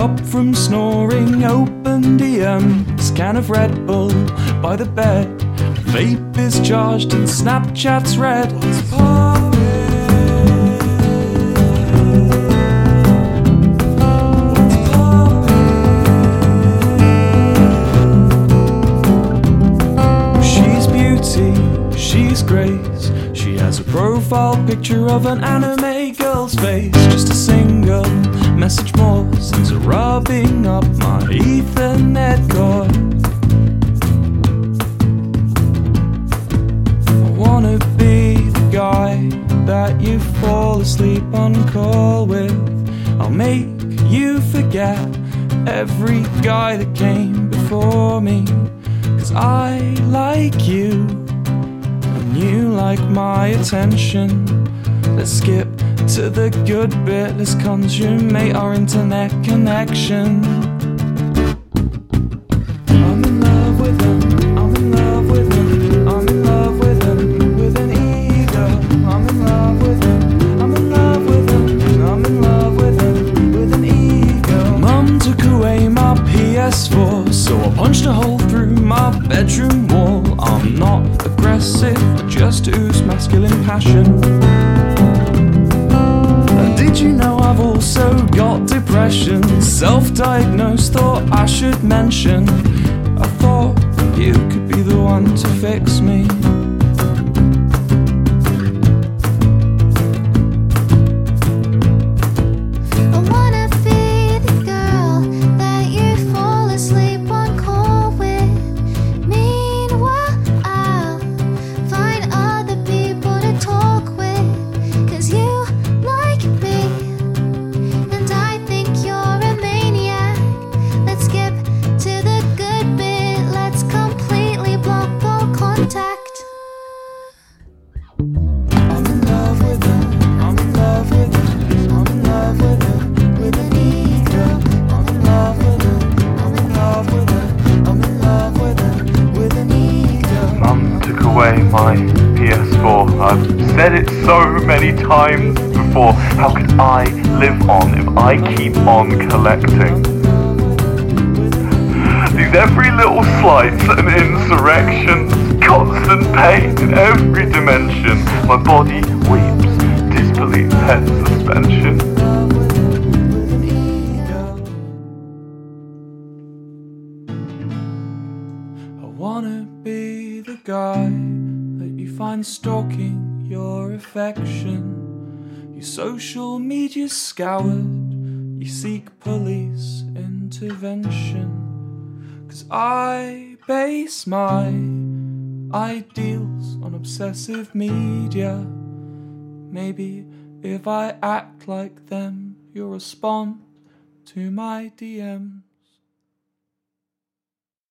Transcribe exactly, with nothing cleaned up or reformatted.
up from snoring, open D Ms, can of Red Bull by the bed. Vape is charged and Snapchat's red. Let's party. She's beauty, she's grace. She has a profile picture of an anime girl's face. Just a single message more since rubbing up my Ethernet cord. I wanna be the guy that you fall asleep on call with. I'll make you forget every guy that came before me. Cause I like you and you like my attention. Let's skip to the good bit, let's consummate our internet connection. I'm in love with him, I'm in love with him, I'm in love with him, with an ego. I'm in love with him, I'm in love with him, I'm in love with him, with an ego. Mum took away my P S four, so I punched a hole through my bedroom wall. I'm not aggressive, I just ooze masculine passion. Did you know I've also got depression? Self-diagnosed, thought I should mention. I thought you could be the one to fix me. I wanna be the girl that you fall asleep on call with. Meanwhile, I'll find other people to talk with. Cause you like me, and I think you're a maniac. Let's skip to the good bit, let's completely block all contact. I'm in love with him, I'm in love with him, I'm in love with him, with an ego. I'm in love with him, I'm in love with him, I'm in love with him, with an ego. Mum took away my P S four. I've said it so many times before. How can I live on if I keep on collecting? These every little slights and insurrections, constant pain in every dimension. My body weeps, disbelief head suspension. I wanna be the guy that you find stalking your affection. Your social media scoured, you seek police intervention. Cause I base my ideals on obsessive media. Maybe if I act like them, you'll respond to my D Ms.